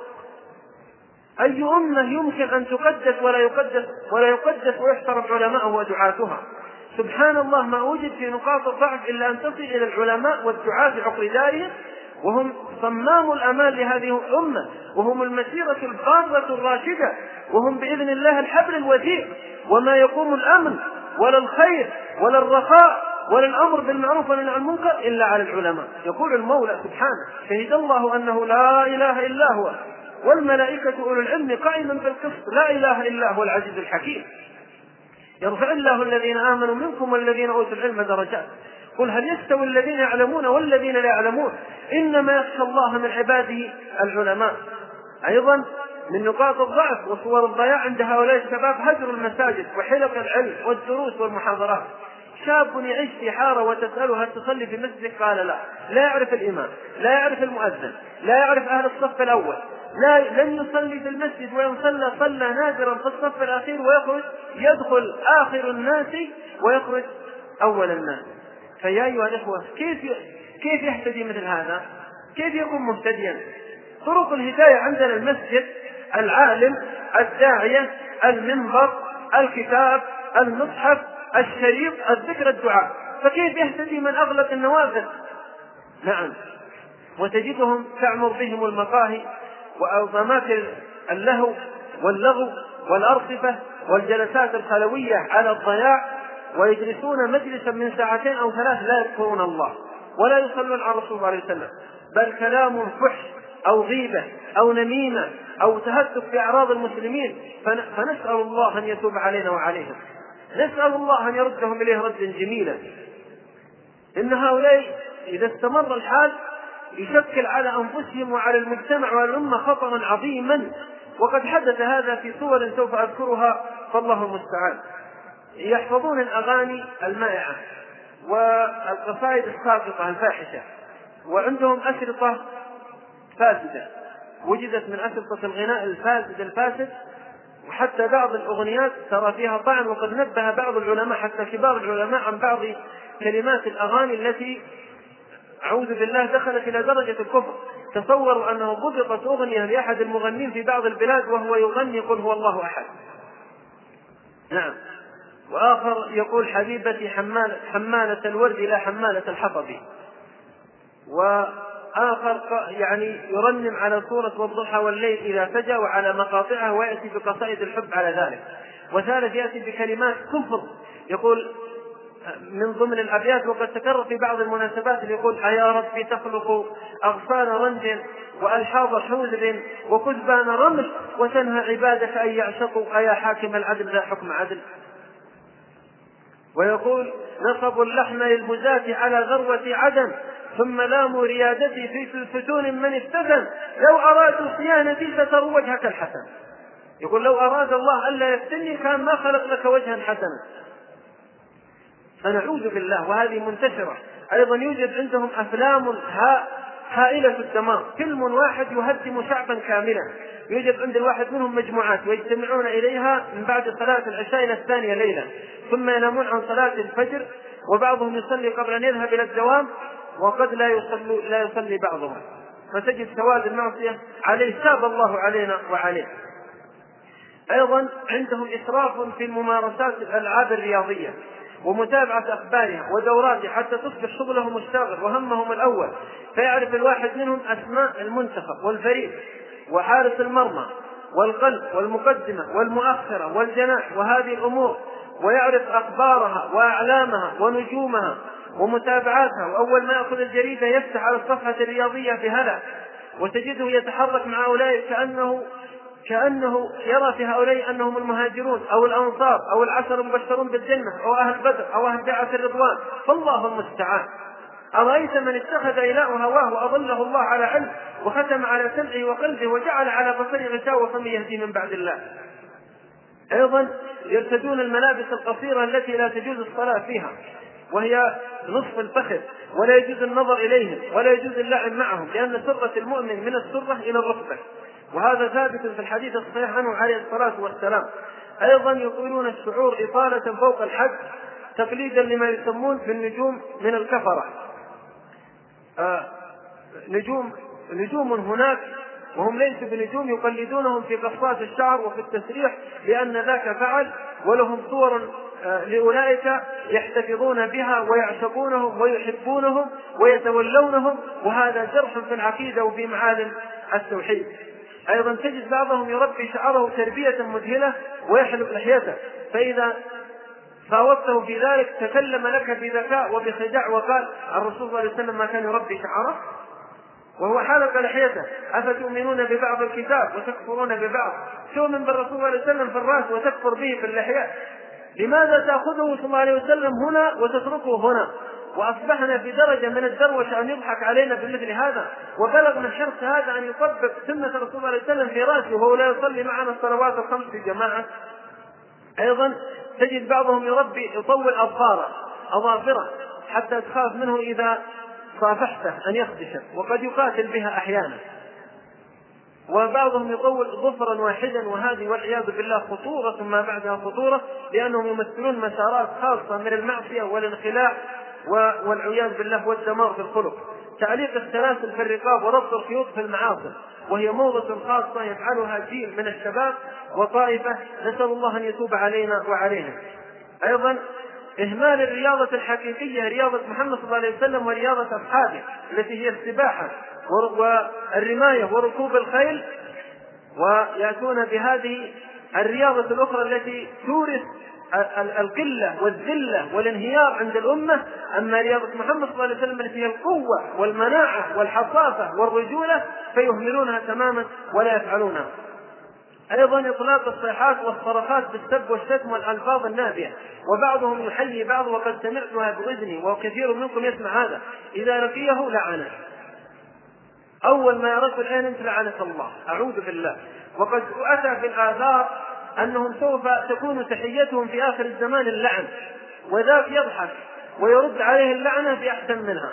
S3: أي أمة يمكن أن تقدس ولا يقدس ويحترم علماء ودعاتها؟ سبحان الله، ما وجد في نقاط الضعف إلا أن تصل إلى العلماء والدعاة بعقر دارهم، وهم صمام الأمان لهذه الأمة، وهم المسيرة البارة الراشدة، وهم بإذن الله الحبل الوثيق، وما يقوم الأمن ولا الخير ولا الرخاء ولا الأمر بالمعروف والنهي عن المنكر إلا على العلماء. يقول المولى سبحانه: شهد الله أنه لا إله إلا هو والملائكة أولو العلم قائما بالقسط لا إله إلا هو العزيز الحكيم. يرفع الله الذين آمنوا منكم والذين أوتوا العلم درجات. قل هل يستوي الذين يعلمون والذين لا يعلمون إنما يخشى الله من عباده العلماء. أيضا من نقاط الضعف وصور الضياع عند هؤلاء الشباب هجر المساجد وحلق العلم والدروس والمحاضرات. شاب يعيش في حارة وتسأله هل تصلي في مسجد؟ قال لا يعرف الإمام، لا يعرف المؤذن، لا يعرف أهل الصف الأول، لن يصلي في المسجد، وإن صلى نادرا في الصف الأخير، يدخل آخر الناس ويخرج أول الناس. فيا أيها الإخوة، كيف يهتدي مثل هذا؟ كيف يكون مهتديا؟ طرق الهداية عندنا المسجد، العالم، الداعية، المنبر، الكتاب، المصحف، الشريط، الذكر، الدعاء. فكيف يهتدي من أغلق النوافذ؟ نعم، وتجدهم تعمر بهم المقاهي وأماكن اللهو واللغو والأرصفة والجلسات الخلوية على الضياع، ويجلسون مجلسا من 2 أو 3 لا يذكرون الله ولا يصلون على الرسول صلى الله عليه وسلم، بل كلام فحش أو غيبة أو نميمة أو تهتك في أعراض المسلمين. فنسأل الله أن يتوب علينا وعليهم، نسأل الله أن يردهم إليه ردا جميلا. إن هؤلاء إذا استمر الحال يشكل على أنفسهم وعلى المجتمع والأمة خطرا عظيما، وقد حدث هذا في صور سوف أذكرها فالله المستعان. يحفظون الأغاني المائعة والقصائد الساقطة الفاحشة، وعندهم أشرطة فاسدة وجدت من أشرطة الغناء الفاسد، وحتى بعض الأغنيات ترى فيها طعن، وقد نبه بعض العلماء حتى كبار العلماء عن بعض كلمات الأغاني التي أعوذ بالله دخلت إلى درجة الكفر. تصوروا أنه ضبطت أغنية لأحد المغنين في بعض البلاد وهو يغني قل هو الله أحد. نعم. وآخر يقول حبيبتي حمالة الورد لا حمالة الحطب. وآخر يعني يرنم على سورة والضحى والليل إذا سجى وعلى مقاطعها، ويأتي بقصائد الحب على ذلك. وثالث يأتي بكلمات كفر، يقول من ضمن الأبيات وقد تكرر في بعض المناسبات يقول: أيا ربي تخلق أغصان رنج وألحاظ حوزب وكذبان رمل وتنهى عبادك أن يعشقوا أيا حاكم العدل ذا حكم عدل. ويقول: نصبوا اللحم للمزاة على ذروة عدن ثم لاموا ريادتي في الفتون من افتتن لو أرادوا صيانتي ستروا وجهك الحسن. يقول لو أراد الله ألا يفتني كان ما خلق لك وجها حسنا. فنعوذ بالله، وهذه منتشرة. أيضا يوجد عندهم أفلام هائلة الدمار، فيلم واحد يهدم شعبا كاملا، يوجد عند الواحد منهم مجموعات ويجتمعون إليها من بعد صلاة العشاء إلى الثانية ليلا، ثم ينامون عن صلاة الفجر، وبعضهم يصلي قبل أن يذهب إلى الدوام، وقد لا يصلي بعضهم، فتجد سواد المعصية عليه، تاب الله علينا وعليه. أيضا عندهم إسراف في الممارسات الألعاب الرياضية ومتابعة أخبارها ودوراتها حتى تصبح شغلهم الشاغل وهمهم الأول، فيعرف الواحد منهم أسماء المنتخب والفريق وحارس المرمى والقلب والمقدمة والمؤخرة والجناح وهذه الأمور، ويعرف أخبارها وأعلامها ونجومها ومتابعاتها، وأول ما يأخذ الجريدة يفتح على الصفحة الرياضية في هلع، وتجده يتحرك مع هؤلاء كأنه يرى في هؤلاء أنهم المهاجرون أو الأنصار أو العشر المبشرون بالجنة أو أهل بدر أو أهل بيعة الرضوان، فالله المستعان. أرأيت من اتخذ إله هواه وأضله الله على علم وختم على سمعه وقلبه وجعل على بصره غشاوة فمن يهدي من بعد الله. أيضا يرتدون الملابس القصيرة التي لا تجوز الصلاة فيها، وهي نصف الفخذ، ولا يجوز النظر إليهم ولا يجوز اللعب معهم، لأن سرة المؤمن من السرة إلى الركبة، وهذا ثابت في الحديث الصحيح عنه عليه الصلاة والسلام. أيضا يطيلون الشعور إطالة فوق الحد تقليدا لما يسمون بالنجوم من الكفرة. نجوم هناك وهم ليسوا بنجوم يقلدونهم في قصات الشعر وفي التسريح لأن ذاك فعل، ولهم صور لأولئك يحتفظون بها ويعشقونهم ويحبونهم ويتولونهم، وهذا جرح في العقيدة وفي معالم التوحيد. أيضا تجد بعضهم يربي شعره تربية مذهلة ويحلق لحيته، فإذا فاوضته في ذلك تكلم لك بذكاء وبخداع وقال الرسول صلى الله عليه وسلم ما كان يربي شعره وهو حلق لحيته، أفتؤمنون ببعض الكتاب وتكفرون ببعض؟ تؤمن بالرسول صلى الله عليه وسلم في الرأس وتكفر به في اللحية؟ لماذا تأخذه صلى الله عليه وسلم هنا وتتركه هنا؟ وأصبحنا في درجة من الدروشة أن يضحك علينا بمثل هذا، وبلغنا الحرص هذا أن يطبق سنة الرسول صلى الله عليه وسلم في رأسه وهو لا يصلي معنا الصلوات الخمس في جماعة. أيضا تجد بعضهم يطول أظافره حتى تخاف منه إذا صافحته أن يخدشك، وقد يقاتل بها أحيانا. وبعضهم يطول ظفرا واحدا، وهذه والعياذ بالله خطورة ما بعدها خطورة، لأنهم يمثلون مسارات خاصة من المعصية والانخلاع والعياذ بالله والدمار في الخلق. تعليق السلاسل في الرقاب وربط الخيوط في المعاصي، وهي موضة خاصة يفعلها جيل من الشباب وطائفة، نسأل الله أن يتوب علينا وعليهم. أيضا إهمال الرياضة الحقيقية، رياضة محمد صلى الله عليه وسلم ورياضة أصحابه التي هي السباحة والرماية وركوب الخيل، ويأتون بهذه الرياضة الأخرى التي تورث القلة والذلة والانهيار عند الأمة. أما رياضة محمد صلى الله عليه وسلم التي هي القوة والمناعة والحصافة والرجولة فيهملونها تماما ولا يفعلونها. أيضا إطلاق الصيحات والصرخات بالسب والشتم والألفاظ النابية، وبعضهم يحيي بعض، وقد سمعتها بإذني وكثير منكم يسمع هذا، إذا لقيه لعنه، أول ما يرد الآن أنت لعنة الله، أعوذ بالله. وقد أتى في الآثار أنهم سوف تكون تحيتهم في آخر الزمان اللعن، وذاك يضحك ويرد عليه اللعنة بأحسن منها،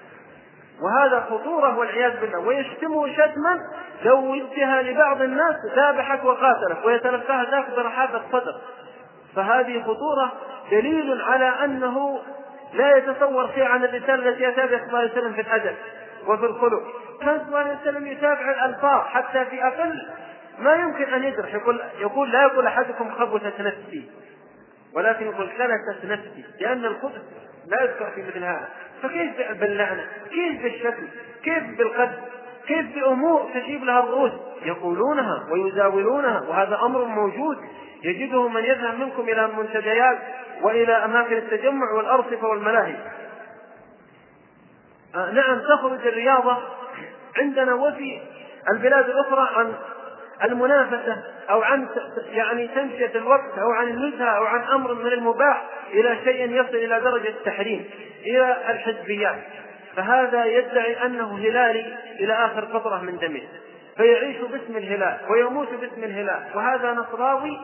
S3: وهذا خطورة والعياذ بالله. ويشتمه شتما لو وجهها لبعض الناس ذابحك وقاتلك ويتلقاها ذاك برحابة الصدر، فهذه خطورة دليل على أنه لا يتصور شيء عن الرسالة التي أتى صلى الله عليه وسلم في الأدب وفي الخلق. كان صلى الله عليه وسلم يتابع الألفاظ حتى في أقل ما يمكن أن يدرح، يقول لا يقول أحدكم خبثت نفسي، ولكن يقول كلت نفسي، لأن الخبث لا يذكر في مثل هذا. فكيف باللعنة؟ كيف بالشكل؟ كيف بالقدر؟ كيف بأمور تجيب لها الرؤوس يقولونها ويزاولونها، وهذا أمر موجود يجده من يذهب منكم إلى المنتديات وإلى أماكن التجمع والأرصفة والملاهي. نعم تخرج الرياضة عندنا وفي البلاد الأخرى عن المنافسة أو عن يعني تمشية الوقت أو عن النزهة أو عن أمر من المباح إلى شيء يصل إلى درجة التحريم، إلى الحزبيات. فهذا يدعي أنه هلالي إلى آخر فترة من دمه، فيعيش باسم الهلال ويموت باسم الهلال. وهذا نصراوي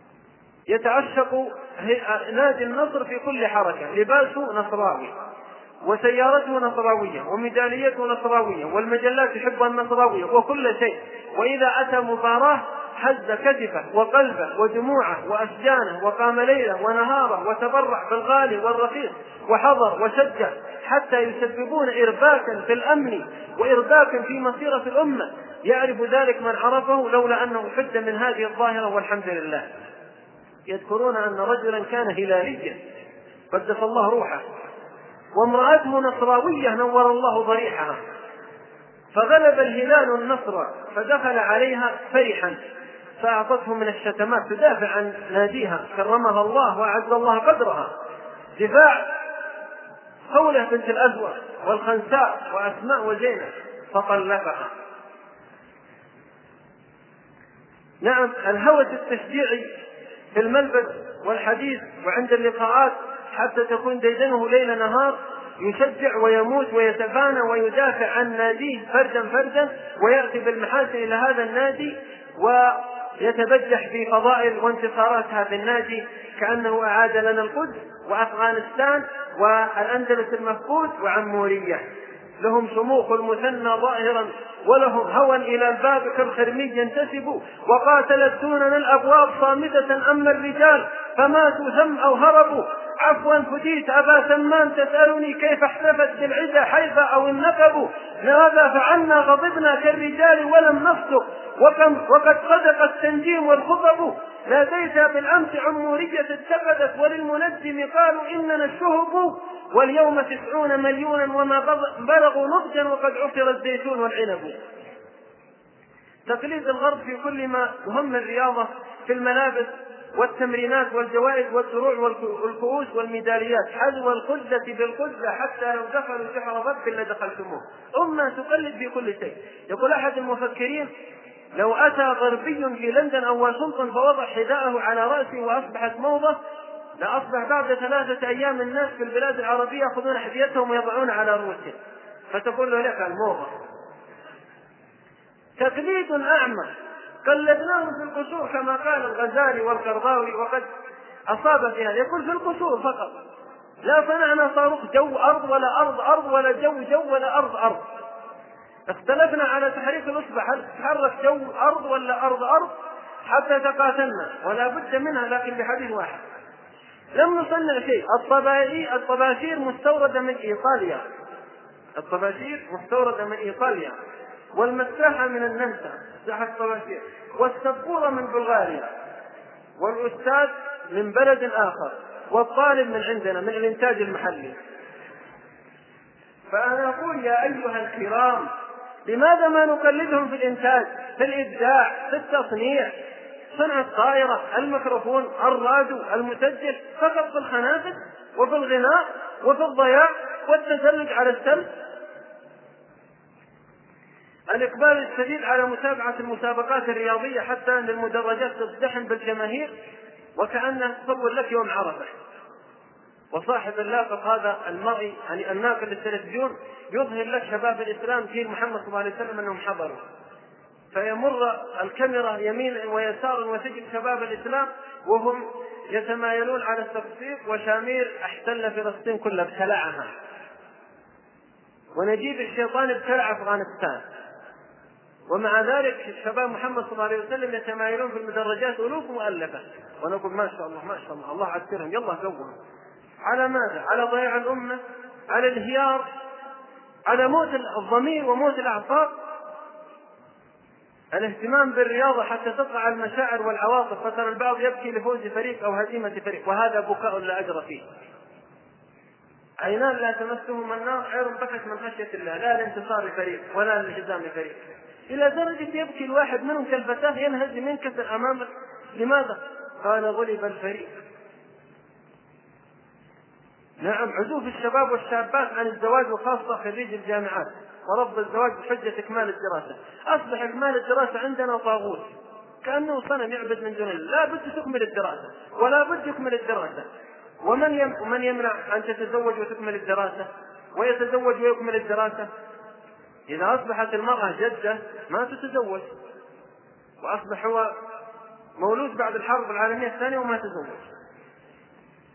S3: يتعشق نادي النصر في كل حركة، لباسه نصراوي، وسيارته نصراوية وميداليته نصراوية والمجلات تحب النصراوية وكل شيء، وإذا أتى مباراة هز كتفه وقلبه ودموعه وأسجانه وقام ليله ونهاره وتبرع بالغالي والرخيص وحضر وشجع حتى يسببون إرباكا في الأمن وإرباكا في مصيرة الأمة. يعرف ذلك من عرفه لولا أنه حد من هذه الظاهرة والحمد لله. يذكرون أن رجلا كان هلاليا قدس الله روحه وامرأته نصراوية نور الله ضريحها، فغلب الهلال النصر فدخل عليها فرحا فأعطته من الشتمات تدافع عن ناديها كرمها الله وأعز الله قدرها، دفاع خولة بنت الأزور والخنساء وأسماء وزينب فطلقها. نعم، الهوس التشجيعي في الملبس والحديث وعند اللقاءات حتى تكون ديدنه ليل نهار يشجع ويموت ويتفانى ويدافع عن ناديه فردا فردا، ويأتي بالمحاسن إلى هذا النادي ويتبجح في فضائل وانتصارات هذا النادي كأنه أعاد لنا القدس وأفغانستان والأندلس المفقود وعمورية. لهم شموخ المثنى ظاهرا ولهم هوى إلى الباب كالخرمي ينتسب، وقاتلت دوننا الأبواب صامدة أما الرجال فماتوا ثم أو هربوا. عفوا فديت أبا سمان تسألني كيف احتفت بالعزة حيث أو النقب، لهذا فعلنا غضبنا كالرجال ولم نصدق وقد صدق التنجيم والخطب. ناديت بالأمس عمورية اتخذت وللمنجم قالوا إننا الشهب، واليوم 90 مليونا وما بلغوا نضجا وقد عصر الزيتون والعنب. تقليد الغرب في كل ما يهم الرياضة في الملابس والتمرينات والجوائز والدروع والكؤوس والميداليات، حذو القزة بالقزة حتى لو دخلوا سحر ضب لدخلتموه. أمة تقلد في كل شيء. يقول أحد المفكرين لو أتى غربي في لندن أو واشنطن فوضع حذاءه على رأسه وأصبحت موضة لأصبح بعد 3 أيام الناس في البلاد العربية يأخذون أحذيتهم ويضعون على رؤوسهم، فتقول له لك الموضة. تقليد أعمى قلدناهم في القصور كما قال الغزالي والقرضاوي، وقد أصاب في هذا. يقول في القصور فقط، لا صنعنا صاروخ جو أرض ولا أرض ولا جو ولا أرض. اختلفنا على تحريك الأصبع، هل تحرك جو أرض ولا أرض حتى تقاتلنا ولا بد منها، لكن بحديث واحد. لم نصنع شيء. الطباشير مستوردة من إيطاليا، والمساحة من النمسا مساحة الطباشير، والسبورة من بلغاريا، والأستاذ من بلد آخر، والطالب من عندنا من الإنتاج المحلي. فأنا أقول يا أيها الكرام، لماذا ما نقلدهم في الإنتاج، في الإبداع، في التصنيع، صنع الطائرة، الميكروفون، الراديو، المسجل، فقط في الخنافذ وفي الغناء وفي الضياع والتزلج على السلب. الإقبال الشديد على متابعة المسابقات الرياضية حتى أن المدرجات تزدحم بالجماهير وكأنها تصور لك يوم عرفة. وصاحب اللاقط هذا المرئي يعني الناقل للتلفزيون يظهر لك شباب الإسلام جيل محمد صلى الله عليه وسلم أنهم حضروا، فيمر الكاميرا يمين ويسار وتجد شباب الإسلام وهم يتمايلون على التصفيق وشامير احتل فلسطين كلها ابتلعها، ونجيب الشيطان ابتلع أفغانستان. ومع ذلك شباب محمد صلى الله عليه وسلم يتمايلون في المدرجات ألوف مؤلفة، ونقول ما شاء الله الله عسرهم يلا قوهم. على ماذا؟ على ضياع الأمة، على الانهيار، على موت الضمير وموت الأعصاب. الاهتمام بالرياضة حتى تقع المشاعر والعواطف، فترى البعض يبكي لفوز فريق أو هزيمة فريق، وهذا بكاء لا أجر فيه. عينان لا تمسهما النار، عير بكت من خشية الله، لا لانتصار لفريق ولا لانهزام لفريق. إلى درجة يبكي الواحد منهم كالفتاة ينهزم ينكسر أمامه. لماذا؟ قال غلب الفريق. نعم، عزوف الشباب والشابات عن الزواج وخاصة خريج الجامعات ورفض الزواج بحجة إكمال الدراسة. أصبح إكمال الدراسة عندنا طاغوت، كأنه صنم يعبد من دون الله. لا بد تكمل الدراسة ولا بد يكمل الدراسة. ومن يمنع أن تتزوج وتكمل الدراسة ويتزوج ويكمل الدراسة؟ إذا أصبحت المرأة جدة ما تتزوج، وأصبح هو مولود بعد الحرب العالمية الثانية وما تزوج.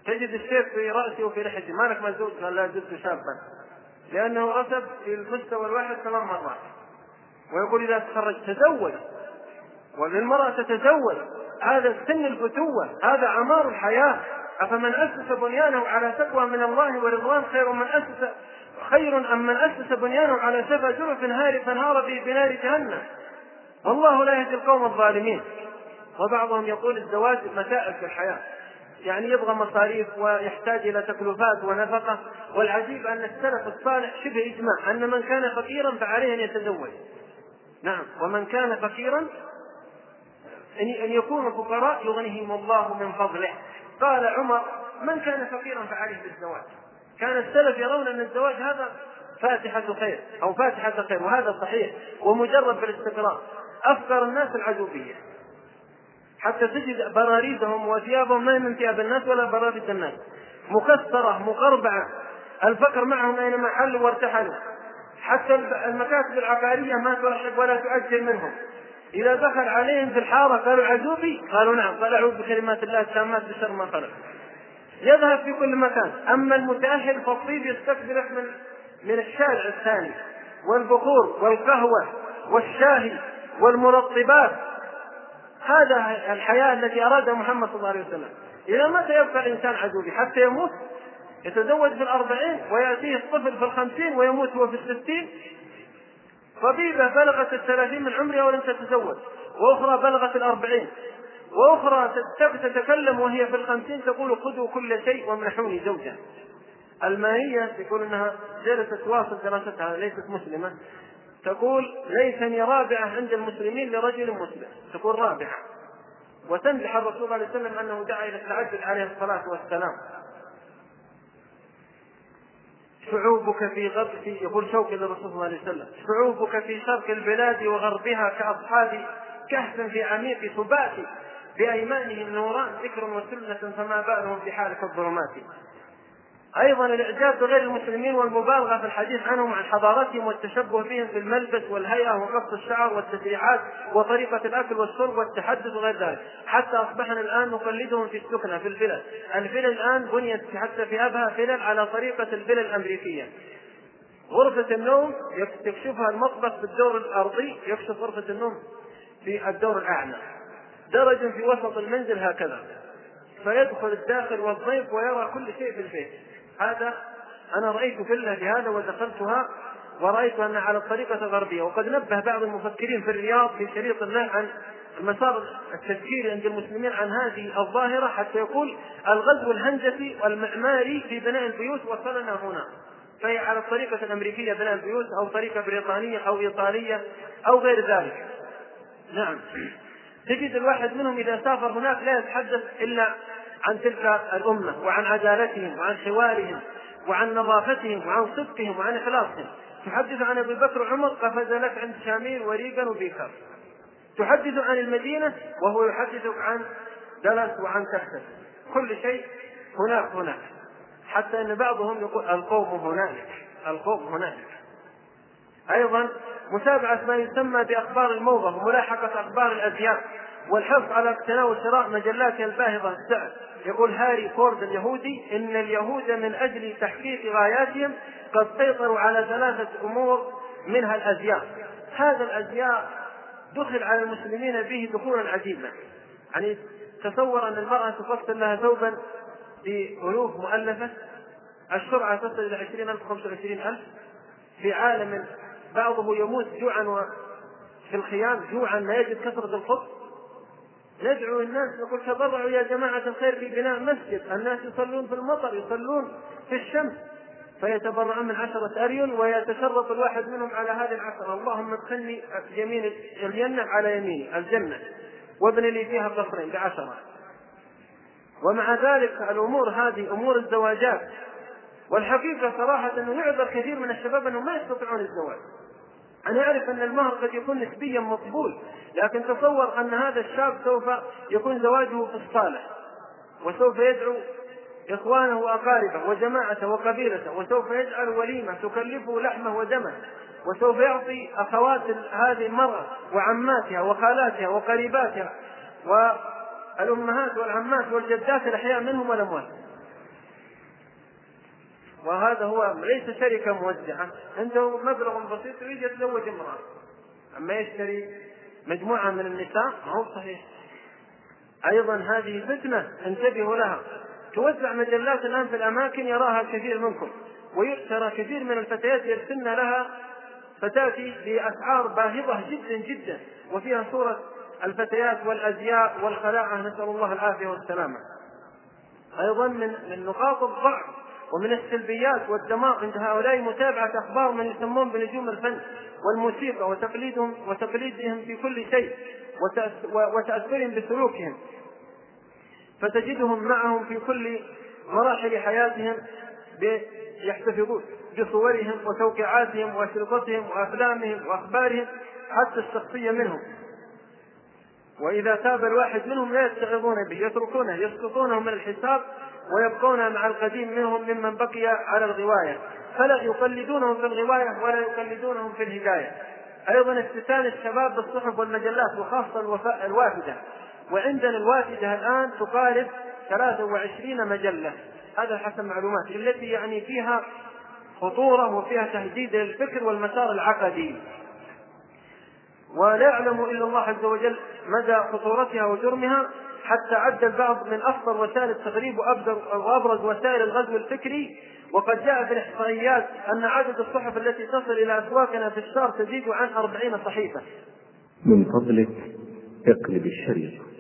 S3: تجد الشيخ في رأسه وفي لحيته، ما لك ما زوج؟ قال لا زلت شابا، لأنه رسب في المستوى الواحد 8 مرات. ويقول إذا تخرج تزوج، وللمرأة تتزوج، هذا سن الفتوة، هذا عمار الحياة. أفمن أسس بنيانه على تقوى من الله ورضوان خير أم من أسس بنيانه على شفا جرف فانهار به بنار جهنم، والله لا يهدي القوم الظالمين. وبعضهم يقول الزواج متاعب في الحياة، يعني يبغى مصاريف ويحتاج إلى تكلفات ونفقة. والعجيب أن السلف الصالح شبه إجماع أن من كان فقيرا فعليه أن يتزوج. نعم، ومن كان فقيرا أن يكون فقراء يغنيهم الله من فضله. قال عمر من كان فقيرا فعليه بالزواج. كان السلف يرون أن الزواج هذا فاتحة خير أو فاتحة خير، وهذا صحيح ومجرد بالاستقراء. أفقر الناس العجوبية، حتى تجد براريدهم وثيابهم ما من ثياب الناس ولا براريد الناس، مكسرة مقربعة. الفقر معهم أينما حلوا وارتحلوا. حتى المكاتب العقارية ما ترحب ولا تؤجر منهم. إذا دخل عليهم في الحارة قالوا عجوبي، قالوا نعم، قال أعوذ بكلمات الله التامات بشر ما خلق. يذهب في كل مكان. أما المتأهل فالطيب يستقبله من الشارع الثاني، والبخور والقهوة والشاهي والمرطبات. هذا الحياة التي أرادها محمد صلى الله عليه وسلم. إذا متى يبقى الإنسان عجوبي؟ حتى يموت، يتزوج في 40 ويأتيه الطفل في 50 ويموت هو في 60. طبيبة بلغت 30 من عمرها ولم تتزوج، وأخرى بلغت 40، وأخرى تتكلم وهي في 50 تقول خذوا كل شيء وامنحوني زوجا. المائية تقول أنها جلست تواصل دراستها، ليست مسلمة، تقول ليسني رابعة عند المسلمين لرجل مسلم، تقول رابعة. وتمدح الرسول صلى الله عليه وسلم أنه دعا إلى التعدد عليه الصلاة والسلام. شعوبك في غرب، يقول شوقي للرسول صلى الله عليه وسلم، شعوبك في شرق البلاد وغربها كأصحاب كهف في عميق سبات، بأيمانهم نوران ذكر وسنة، فما بالهم في حالك الظلمات. أيضا الإعجاب بغير المسلمين والمبالغة في الحديث عنهم عن حضارتهم والتشبه بهم في الملبس والهيئة وقص الشعر والتسريحات وطريقة الأكل والشرب والتحدث وغير ذلك، حتى أصبحنا الآن نقلدهم في السكنة في الفلل. الفلل الآن بنيت حتى في أبها فلل على طريقة الفلل الأمريكية. غرفة النوم يكشفها المطبخ في الدور الأرضي، يكشف غرفة النوم في الدور الأعلى، درج في وسط المنزل هكذا، فيدخل الداخل والضيف ويرى كل شيء في البيت. هذا أنا رأيت فيلا بهذا ودخلتها ورأيت أنها على الطريقة الغربية. وقد نبه بعض المفكرين في الرياض في شريط الله عن المسار التفكيري عند المسلمين عن هذه الظاهرة، حتى يقول الغزو الهندسي والمعماري في بناء البيوت وصلنا هنا، فهي على الطريقة الأمريكية بناء البيوت أو طريقة بريطانية أو إيطالية أو غير ذلك. نعم، تجد الواحد منهم إذا سافر هناك لا يتحدث إلا عن تلك الأمة وعن عدالتهم وعن حوارهم وعن نظافتهم وعن صدقهم وعن إخلاصهم. تحدث عن أبي بكر وعمر قفز لك عند شاميل وريغان وبيكر. تحدث عن المدينة وهو يحدثك عن دلس وعن تكساس. كل شيء هناك، حتى أن بعضهم يقول القوم هنالك. أيضا متابعة ما يسمى بأخبار الموضة وملاحقة أخبار الأزياء والحرص على اقتناء وشراء مجلاتها الباهظة السعر. يقول هاري فورد اليهودي إن اليهود من أجل تحقيق غاياتهم قد سيطروا على 3 أمور منها الأزياء. هذا الأزياء دخل على المسلمين به دخولا عجيبا. يعني تصور أن المرأة تفصل لها ثوبا بألوف مؤلفة، الشرعة تصل إلى 20,000 25,000 في عالم بعضه يموت جوعا في الخيام جوعا لا يجد كثرة الخبز. ندعو الناس نقول تضرعوا يا جماعة الخير في بناء مسجد، الناس يصلون في المطر، يصلون في الشمس، فيتبرعون من 10 أريل ويتشرط الواحد منهم على هذه 10، اللهم ادخلني يمين الجنة على يميني الجنة وابن لي فيها قصرين ب10. ومع ذلك الأمور هذه أمور الزواجات، والحقيقة صراحة أنه يعذر كثير من الشباب أنه ما يستطيعون الزواج. أنا أعرف أن المهر قد يكون نسبيا مقبول، لكن تصور أن هذا الشاب سوف يكون زواجه في الصالح، وسوف يدعو إخوانه وأقاربه وجماعته وقبيلته، وسوف يجعل وليمة تكلفه لحمه ودمه، وسوف يعطي أخوات هذه المرأة وعماتها وخالاتها وقريباتها والأمهات والعمات والجدات الأحياء منهم والأموات. وهذا هو ليس شركة موزعة، عنده مبلغ بسيط يريد يتزوج امرأة، أما يشتري مجموعة من النساء ما هو صحيح. أيضا هذه فتنة انتبهوا لها. توزع مجلات الآن في الأماكن يراها كثير منكم، ويؤثر كثير من الفتيات يرسلن لها فتاتي بأسعار باهظة جدا جدا، وفيها صورة الفتيات والأزياء والخلاعة، نسأل الله العافية والسلامة. أيضا من نقاط الضعف ومن السلبيات والدمار عند هؤلاء متابعة أخبار من يسمون بنجوم الفن والموسيقى وتقليدهم في كل شيء وتأثرهم بسلوكهم، فتجدهم معهم في كل مراحل حياتهم يحتفظون بصورهم وتوقيعاتهم وأشرطتهم وأفلامهم وأخبارهم حتى الشخصية منهم، وإذا تاب الواحد منهم لا يتعظون به، يتركونه يسقطونه من الحساب ويبقون مع القديم منهم ممن بقي على الغواية، فلا يقلدونهم في الغواية ولا يقلدونهم في الهداية. أيضا افتتان الشباب بالصحف والمجلات وخاصة الوافدة، وعندنا الوافدة الآن تقارب 23 مجلة، هذا حسب معلوماتي، التي يعني فيها خطورة وفيها تهديد للفكر والمسار العقدي، ولا يعلم إلا الله عز وجل مدى خطورتها وجرمها، حتى عد البعض من أخطر وسائل التغريب وأبرز وسائل الغزو الفكري. وقد جاء في الإحصائيات أن عدد الصحف التي تصل إلى أسواقنا في الشهر تزيد عن 40 صحيفة.
S1: من فضلك اقلب الشريط.